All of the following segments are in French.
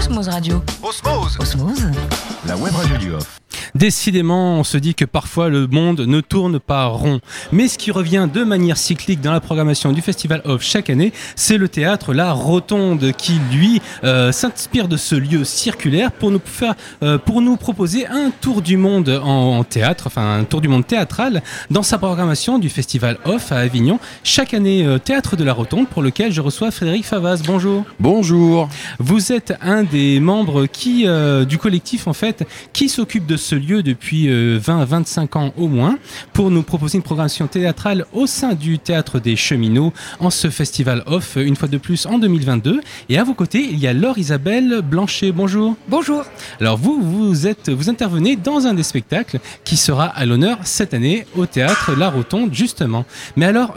Osmose Radio. Osmose. La web radio du Off. Décidément, on se dit que parfois le monde ne tourne pas rond. Mais ce qui revient de manière cyclique dans la programmation du Festival Off chaque année, c'est le théâtre La Rotonde qui, lui, s'inspire de ce lieu circulaire pour nous proposer un tour du monde en théâtre, enfin un tour du monde théâtral dans sa programmation du Festival Off à Avignon. Chaque année, Théâtre de La Rotonde, pour lequel je reçois Frédéric Favaz. Bonjour. Bonjour. Vous êtes un des membres du collectif en fait, qui s'occupe de ce lieu depuis 20 à 25 ans au moins, pour nous proposer une programmation théâtrale au sein du Théâtre des Cheminots en ce Festival Off, une fois de plus en 2022. Et à vos côtés, il y a Laure-Isabelle Blanchet. Bonjour. Bonjour. Alors vous intervenez dans un des spectacles qui sera à l'honneur cette année au Théâtre La Rotonde, justement. Mais alors,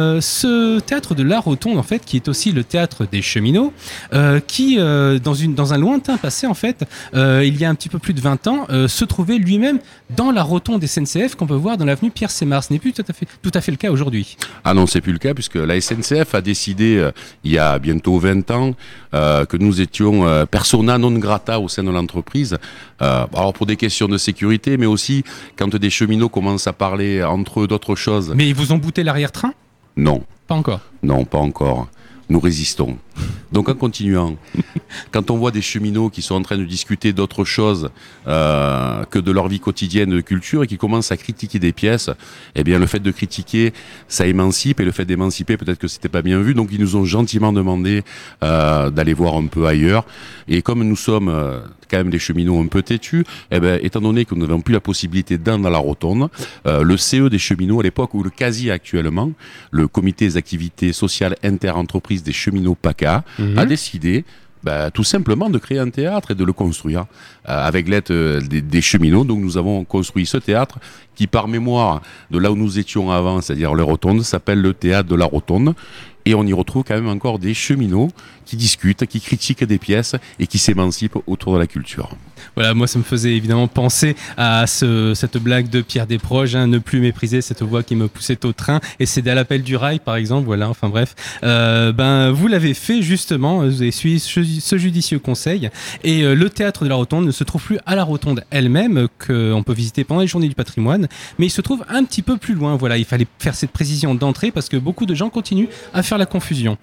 ce Théâtre de La Rotonde, en fait, qui est aussi le Théâtre des Cheminots, qui, dans un lointain passé, en fait, il y a un petit peu plus de 20 ans, se trouvait lui-même dans la rotonde SNCF qu'on peut voir dans l'avenue Pierre-Sémar. Ce n'est plus tout à fait le cas aujourd'hui. Ah non, c'est plus le cas puisque la SNCF a décidé il y a bientôt 20 ans que nous étions persona non grata au sein de l'entreprise. Alors pour des questions de sécurité, mais aussi quand des cheminots commencent à parler entre eux d'autres choses. Mais ils vous ont bouté l'arrière-train ? Non. Pas encore ? Non, pas encore. Nous résistons. Donc en continuant, quand on voit des cheminots qui sont en train de discuter d'autre chose que de leur vie quotidienne de culture et qui commencent à critiquer des pièces, eh bien le fait de critiquer, ça émancipe, et le fait d'émanciper, peut-être que c'était pas bien vu, donc ils nous ont gentiment demandé d'aller voir un peu ailleurs. Et comme nous sommes quand même des cheminots un peu têtus, eh bien, étant donné que nous n'avons plus la possibilité dans la rotonde, le CE des cheminots à l'époque, ou le CASI actuellement, le Comité des activités sociales inter-entreprises des cheminots PACA, a décidé tout simplement de créer un théâtre et de le construire avec l'aide des cheminots. Donc nous avons construit ce théâtre qui, par mémoire de là où nous étions avant, c'est-à-dire les rotondes, s'appelle le Théâtre de la Rotonde. Et on y retrouve quand même encore des cheminots qui discutent, qui critiquent des pièces et qui s'émancipent autour de la culture. Voilà, moi ça me faisait évidemment penser à cette blague de Pierre Desproges, ne plus mépriser cette voix qui me poussait au train et céder à l'appel du rail par exemple, voilà, enfin bref. Vous l'avez fait justement, vous avez suivi ce judicieux conseil, et le Théâtre de la Rotonde ne se trouve plus à la Rotonde elle-même, qu'on peut visiter pendant les Journées du patrimoine, mais il se trouve un petit peu plus loin, voilà, il fallait faire cette précision d'entrée parce que beaucoup de gens continuent à faire la confusion.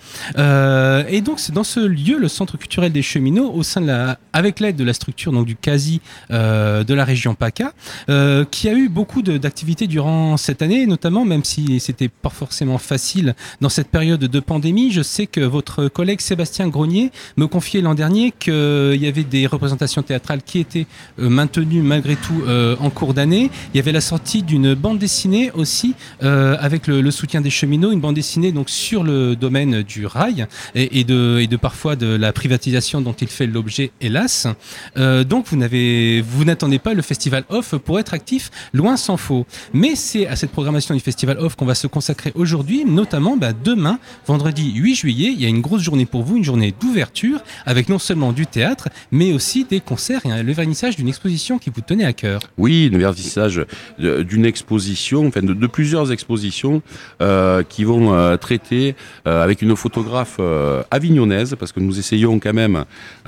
Et donc c'est dans ce lieu, le Centre culturel des cheminots, avec l'aide de la structure donc du CASI de la région PACA, qui a eu beaucoup d'activités durant cette année, notamment, même si c'était pas forcément facile dans cette période de pandémie. Je sais que votre collègue Sébastien Grenier me confiait l'an dernier qu'il y avait des représentations théâtrales qui étaient maintenues malgré tout en cours d'année. Il y avait la sortie d'une bande dessinée aussi avec le soutien des cheminots, une bande dessinée donc sur le domaine du rail et de parfois de la privatisation dont il fait l'objet, hélas. Donc vous n'attendez pas le Festival Off pour être actif, loin s'en faut. Mais c'est à cette programmation du Festival Off qu'on va se consacrer aujourd'hui, notamment demain, vendredi 8 juillet, il y a une grosse journée pour vous, une journée d'ouverture, avec non seulement du théâtre, mais aussi des concerts et le vernissage d'une exposition qui vous tenait à cœur. Oui, le vernissage d'une exposition, enfin de plusieurs expositions qui vont traiter avec une photographe avignonnaise, parce que nous essayons quand même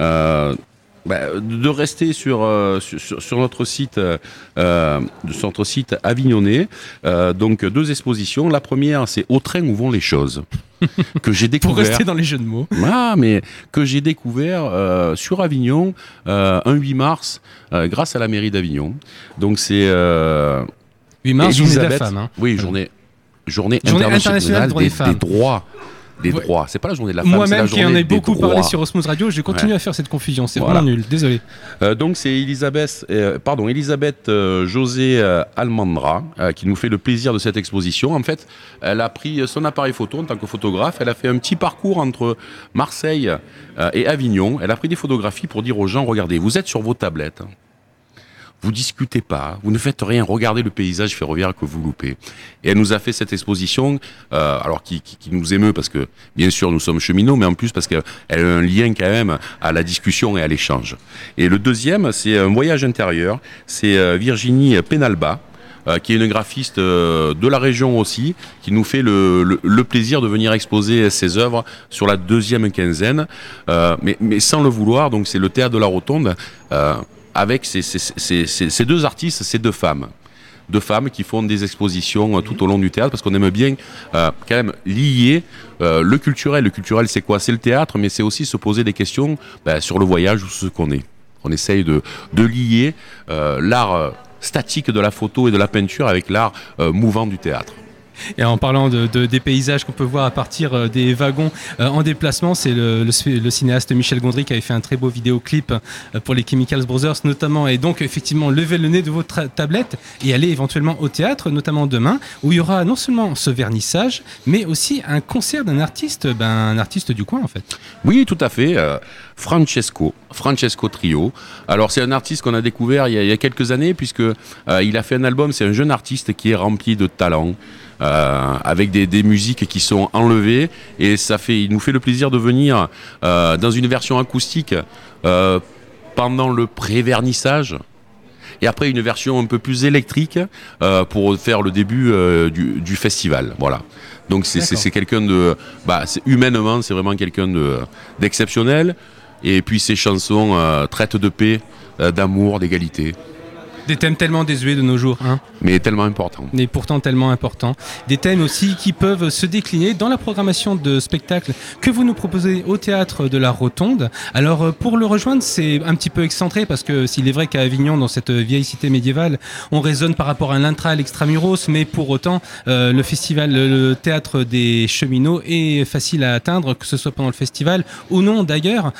de rester sur notre site, avignonnais. Donc 2 expositions. La première, c'est Au train où vont les choses, que j'ai découvert. Pour rester dans les jeux de mots. Ah, mais que j'ai découvert sur Avignon un 8 mars grâce à la mairie d'Avignon. Donc c'est 8 mars, journée de la femme. Hein. Oui, journée internationale des droits. Des droits. C'est pas la journée de la femme. Moi-même c'est qui en ai beaucoup droits. parlé sur Osmose Radio, je continue à faire cette confusion. C'est vraiment nul. Désolé. Donc c'est Elisabeth José Almandra qui nous fait le plaisir de cette exposition. En fait, elle a pris son appareil photo en tant que photographe. Elle a fait un petit parcours entre Marseille et Avignon. Elle a pris des photographies pour dire aux gens, regardez, vous êtes sur vos tablettes. Vous discutez pas, vous ne faites rien, regardez le paysage ferroviaire que vous loupez. Et elle nous a fait cette exposition, alors qui nous émeut parce que, bien sûr, nous sommes cheminots, mais en plus parce qu'elle a un lien quand même à la discussion et à l'échange. Et le deuxième, c'est un voyage intérieur, c'est Virginie Penalba, qui est une graphiste de la région aussi, qui nous fait le plaisir de venir exposer ses œuvres sur la deuxième quinzaine, mais sans le vouloir. Donc c'est le Théâtre de la Rotonde, avec ces deux artistes, ces deux femmes qui font des expositions tout au long du théâtre, parce qu'on aime bien quand même lier le culturel. Le culturel, c'est quoi? C'est le théâtre, mais c'est aussi se poser des questions sur le voyage ou ce qu'on est. On essaye de lier l'art statique de la photo et de la peinture avec l'art mouvant du théâtre. Et en parlant des paysages qu'on peut voir à partir des wagons en déplacement, c'est le cinéaste Michel Gondry qui avait fait un très beau vidéoclip pour les Chemicals Brothers notamment. Et donc effectivement, levez le nez de votre tablette et allez éventuellement au théâtre, notamment demain, où il y aura non seulement ce vernissage, mais aussi un concert d'un artiste, un artiste du coin en fait. Oui, tout à fait. Francesco Trio. Alors c'est un artiste qu'on a découvert il y a quelques années, puisque il a fait un album. C'est un jeune artiste qui est rempli de talent, avec des musiques qui sont enlevées, et il nous fait le plaisir de venir dans une version acoustique pendant le pré-vernissage, et après une version un peu plus électrique pour faire le début du festival. Voilà. Donc c'est quelqu'un de, humainement, c'est vraiment quelqu'un d'exceptionnel. Et puis ses chansons traitent de paix, d'amour, d'égalité. Des thèmes tellement désuets de nos jours, hein. Mais tellement importants. Mais pourtant tellement importants. Des thèmes aussi qui peuvent se décliner dans la programmation de spectacles que vous nous proposez au Théâtre de la Rotonde. Alors pour le rejoindre, c'est un petit peu excentré, parce que s'il est vrai qu'à Avignon, dans cette vieille cité médiévale, on raisonne par rapport à l'intra, à l'extramuros, mais pour autant, le festival, le Théâtre des Cheminots est facile à atteindre, que ce soit pendant le festival ou non d'ailleurs.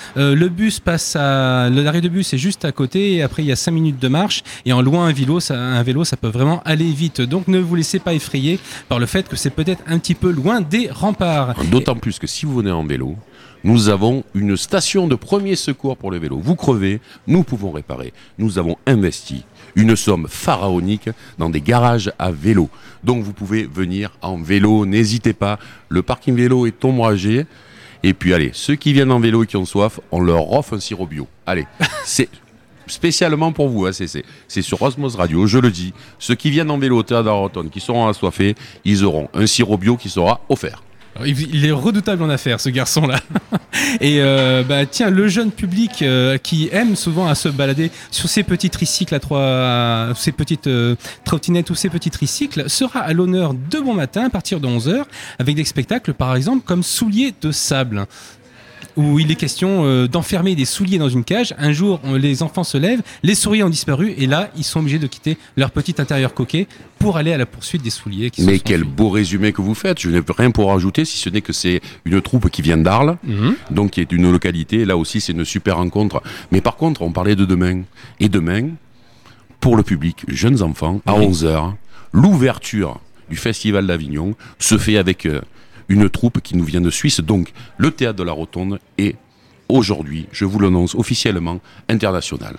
L'arrêt de bus est juste à côté, et après il y a 5 minutes de marche, et en louant un vélo, ça peut vraiment aller vite. Donc ne vous laissez pas effrayer par le fait que c'est peut-être un petit peu loin des remparts. D'autant plus que si vous venez en vélo, nous avons une station de premier secours pour le vélo. Vous crevez, nous pouvons réparer. Nous avons investi une somme pharaonique dans des garages à vélo. Donc vous pouvez venir en vélo, n'hésitez pas. Le parking vélo est ombragé. Et puis allez, ceux qui viennent en vélo et qui ont soif, on leur offre un sirop bio. Allez, c'est spécialement pour vous, hein, c'est sur Osmose Radio, je le dis. Ceux qui viennent en vélo au Théâtre de la Rotonde, qui seront assoiffés, ils auront un sirop bio qui sera offert. Alors, il est redoutable en affaires, ce garçon-là. Et tiens, le jeune public qui aime souvent à se balader sur ces petits tricycles ces petites trottinettes ou ces petits tricycles, sera à l'honneur de bon matin à partir de 11h, avec des spectacles par exemple comme Souliers de sable, où il est question d'enfermer des souliers dans une cage. Un jour, les enfants se lèvent, les souliers ont disparu, et là, ils sont obligés de quitter leur petit intérieur coquet pour aller à la poursuite des souliers. Mais quel beau résumé que vous faites. Je n'ai rien pour rajouter, si ce n'est que c'est une troupe qui vient d'Arles, donc qui est une localité. Là aussi, c'est une super rencontre. Mais par contre, on parlait de demain. Et demain, pour le public, jeunes enfants, à 11h, l'ouverture du Festival d'Avignon se fait avec une troupe qui nous vient de Suisse. Donc le Théâtre de la Rotonde est aujourd'hui, je vous l'annonce officiellement, international.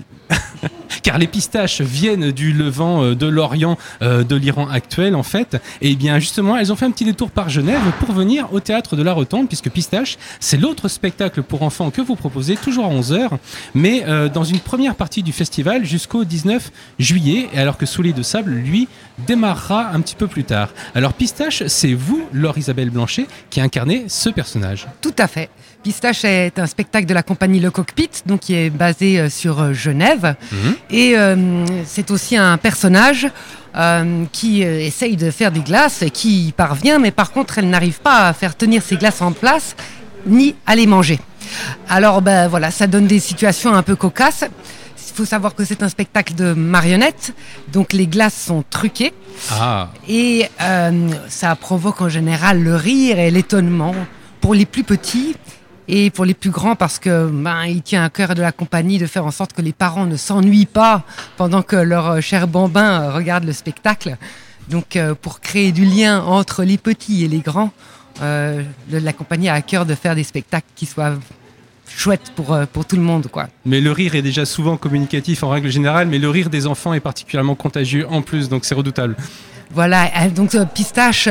Car les pistaches viennent du Levant, de l'Orient, de l'Iran actuel en fait. Et bien justement, elles ont fait un petit détour par Genève pour venir au Théâtre de la Rotonde, puisque Pistache, c'est l'autre spectacle pour enfants que vous proposez, toujours à 11h, mais dans une première partie du festival jusqu'au 19 juillet, alors que Souliers de sable, lui, démarrera un petit peu plus tard. Alors Pistache, c'est vous, Laure Isabelle Blanchet, qui incarnez ce personnage. Tout à fait. Pistache est un spectacle de la compagnie Le Cockpit, donc qui est basé sur Genève. Et c'est aussi un personnage qui essaye de faire des glaces, qui y parvient, mais par contre, elle n'arrive pas à faire tenir ses glaces en place, ni à les manger. Alors, voilà, ça donne des situations un peu cocasses. Il faut savoir que c'est un spectacle de marionnettes, donc les glaces sont truquées. Et ça provoque en général le rire et l'étonnement pour les plus petits. Et pour les plus grands, parce que il tient à cœur de la compagnie de faire en sorte que les parents ne s'ennuient pas pendant que leur cher bambin regarde le spectacle. Donc pour créer du lien entre les petits et les grands, la compagnie a à cœur de faire des spectacles qui soient chouettes pour tout le monde, quoi. Mais le rire est déjà souvent communicatif en règle générale, mais le rire des enfants est particulièrement contagieux en plus, donc c'est redoutable. Voilà, donc Pistache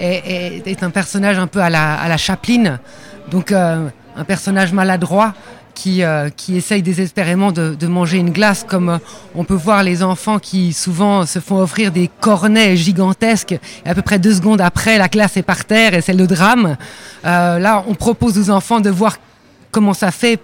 est un personnage un peu à la Chaplin. Donc un personnage maladroit qui essayent désespérément de manger une glace, comme on peut voir les enfants qui souvent se font offrir des cornets gigantesques, et à peu près 2 secondes après, la glace est par terre et c'est le drame. Là, on propose aux enfants de voir comment ça fait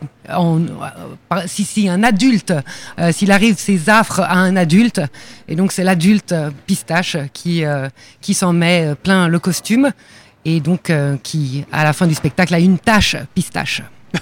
si un adulte, s'il arrive ces affres à un adulte, et donc c'est l'adulte pistache qui s'en met plein le costume, et donc qui, à la fin du spectacle, a une tache pistache.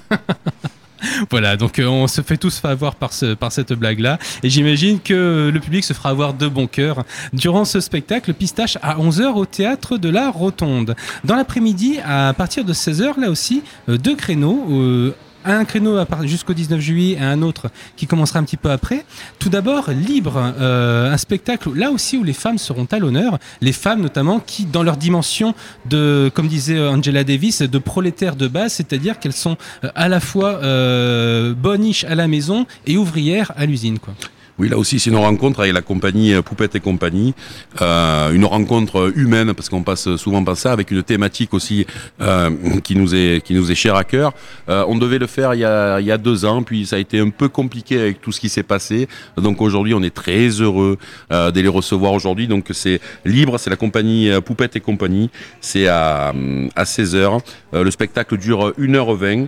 Voilà, donc on se fait tous avoir par cette blague-là, et j'imagine que le public se fera avoir de bon cœur durant ce spectacle Pistache à 11h au Théâtre de la Rotonde. Dans l'après-midi, à partir de 16h, là aussi, 2 créneaux. Un créneau jusqu'au 19 juillet et un autre qui commencera un petit peu après. Tout d'abord, Libre, un spectacle là aussi où les femmes seront à l'honneur. Les femmes notamment qui, dans leur dimension de, comme disait Angela Davis, de prolétaires de base, c'est-à-dire qu'elles sont à la fois boniches à la maison et ouvrières à l'usine, quoi. Oui, là aussi, c'est une rencontre avec la compagnie Poupette et compagnie, une rencontre humaine, parce qu'on passe souvent par ça, avec une thématique aussi qui nous est chère à cœur. On devait le faire il y a 2 ans, puis ça a été un peu compliqué avec tout ce qui s'est passé. Donc aujourd'hui, on est très heureux de les recevoir aujourd'hui. Donc c'est Libre, c'est la compagnie Poupette et compagnie. C'est à 16h. Le spectacle dure 1h20.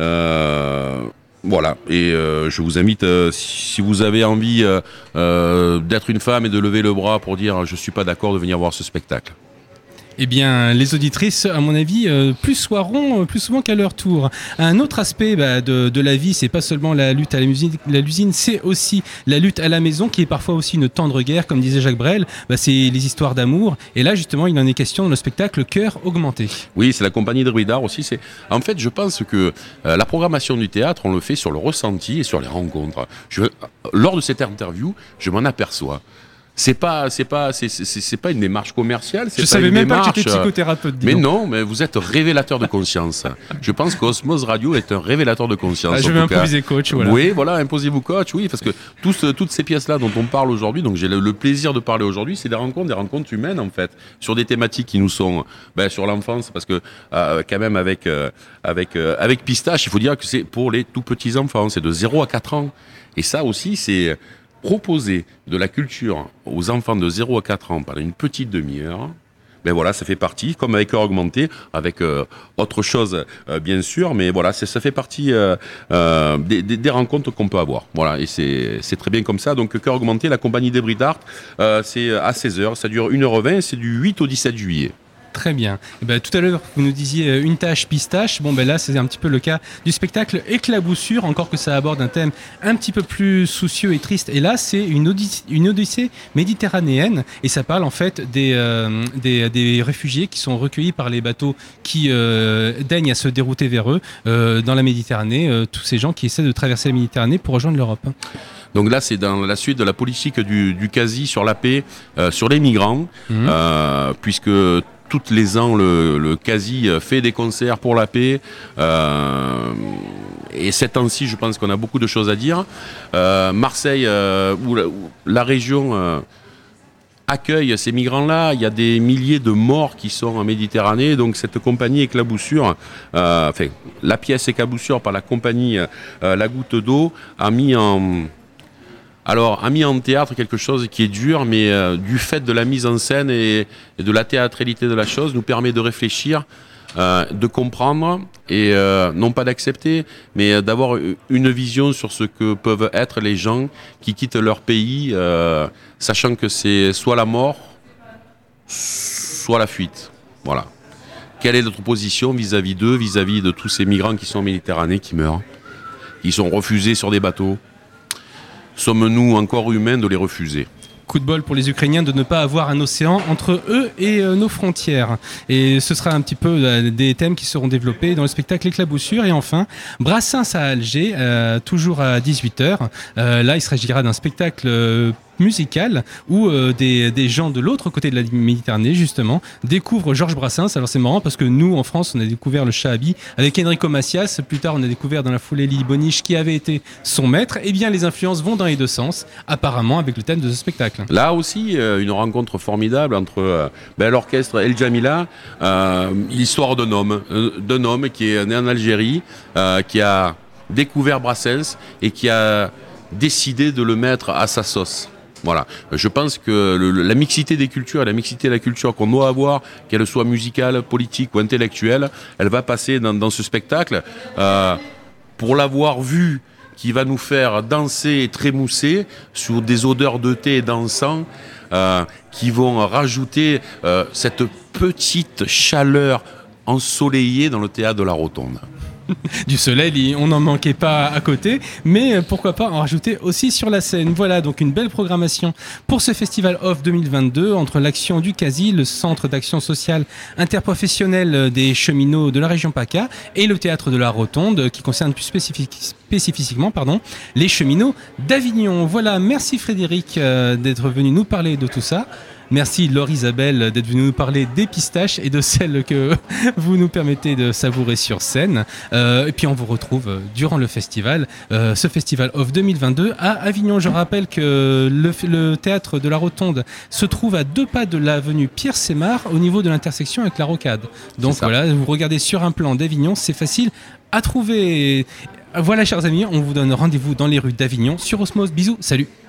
Voilà, et je vous invite, si vous avez envie d'être une femme et de lever le bras pour dire je suis pas d'accord, de venir voir ce spectacle. Eh bien, les auditrices, à mon avis, plus soiront plus souvent qu'à leur tour. Un autre aspect de la vie, c'est pas seulement la lutte à l'usine, c'est aussi la lutte à la maison, qui est parfois aussi une tendre guerre, comme disait Jacques Brel. C'est les histoires d'amour. Et là, justement, il en est question dans le spectacle Cœur augmenté. Oui, c'est la compagnie de Druidard aussi. En fait, je pense que la programmation du théâtre, on le fait sur le ressenti et sur les rencontres. Lors de cette interview, je m'en aperçois. C'est pas une démarche commerciale. Je savais même pas que tu étais psychothérapeute. Mais non, mais vous êtes révélateur de conscience. Je pense qu'Osmose Radio est un révélateur de conscience. Je vais improviser coach. Voilà. Oui, voilà, imposez-vous coach. Oui, parce que toutes ces pièces-là dont on parle aujourd'hui, donc j'ai le plaisir de parler aujourd'hui, c'est des rencontres humaines en fait, sur des thématiques qui nous sont sur l'enfance, parce que quand même avec Pistache, il faut dire que c'est pour les tout petits enfants, c'est de 0 à 4 ans. Et ça aussi, c'est proposer de la culture aux enfants de 0 à 4 ans pendant une petite demi-heure. Voilà, ça fait partie, comme avec Cœur augmenté, avec autre chose bien sûr, mais voilà, ça fait partie des rencontres qu'on peut avoir. Voilà, et c'est très bien comme ça. Donc Cœur augmenté, la compagnie des Druidard, c'est à 16h, ça dure 1h20, c'est du 8 au 17 juillet. Très bien. Tout à l'heure, vous nous disiez une tache pistache. Là, c'est un petit peu le cas du spectacle Éclaboussure, encore que ça aborde un thème un petit peu plus soucieux et triste. Et là, c'est une odyssée méditerranéenne. Et ça parle en fait des réfugiés qui sont recueillis par les bateaux qui daignent à se dérouter vers eux dans la Méditerranée. Tous ces gens qui essaient de traverser la Méditerranée pour rejoindre l'Europe. Donc là, c'est dans la suite de la politique du CASI sur la paix, sur les migrants, puisque tous les ans, le CASI fait des concerts pour la paix. Et ces temps-ci, je pense qu'on a beaucoup de choses à dire. Marseille, où la région accueille ces migrants-là, il y a des milliers de morts qui sont en Méditerranée. Donc cette compagnie Éclaboussure, la pièce Éclaboussure par la compagnie La Goutte d'eau, a mis en théâtre quelque chose qui est dur, mais du fait de la mise en scène et de la théâtralité de la chose, nous permet de réfléchir, de comprendre et non pas d'accepter, mais d'avoir une vision sur ce que peuvent être les gens qui quittent leur pays, sachant que c'est soit la mort, soit la fuite. Voilà. Quelle est notre position vis-à-vis d'eux, vis-à-vis de tous ces migrants qui sont en Méditerranée, qui meurent, qui sont refusés sur des bateaux? Sommes-nous encore humains de les refuser ? Coup de bol pour les Ukrainiens de ne pas avoir un océan entre eux et nos frontières. Et ce sera un petit peu des thèmes qui seront développés dans le spectacle Éclaboussure. Et enfin, Brassens à Alger, toujours à 18h. Là, il s'agira d'un spectacle musical où des gens de l'autre côté de la Méditerranée justement découvrent Georges Brassens. Alors c'est marrant parce que nous en France on a découvert le Shahabi avec Enrico Macias, plus tard on a découvert dans la foulée Lily Boniche qui avait été son maître. Et bien les influences vont dans les deux sens apparemment avec le thème de ce spectacle. Là aussi une rencontre formidable entre l'orchestre El Jamila, l'histoire d'un homme qui est né en Algérie, qui a découvert Brassens et qui a décidé de le mettre à sa sauce. Voilà. Je pense que la mixité des cultures et la mixité de la culture qu'on doit avoir, qu'elle soit musicale, politique ou intellectuelle, elle va passer dans ce spectacle. Pour l'avoir vu, qui va nous faire danser et trémousser sur des odeurs de thé et d'encens qui vont rajouter cette petite chaleur ensoleillée dans le théâtre de la Rotonde. Du soleil, on n'en manquait pas à côté, mais pourquoi pas en rajouter aussi sur la scène. Voilà donc une belle programmation pour ce Festival Off 2022 entre l'Action du CASI, le Centre d'action sociale interprofessionnelle des cheminots de la région PACA, et le Théâtre de la Rotonde qui concerne plus spécifiquement les cheminots d'Avignon. Voilà, merci Frédéric d'être venu nous parler de tout ça. Merci Laure Isabelle d'être venue nous parler des pistaches et de celles que vous nous permettez de savourer sur scène. Et puis on vous retrouve durant le festival, ce Festival Off 2022 à Avignon. Je rappelle que le Théâtre de la Rotonde se trouve à 2 pas de l'avenue Pierre-Sémard au niveau de l'intersection avec la Rocade. Donc voilà, vous regardez sur un plan d'Avignon, c'est facile à trouver. Voilà chers amis, on vous donne rendez-vous dans les rues d'Avignon sur Osmose. Bisous, salut.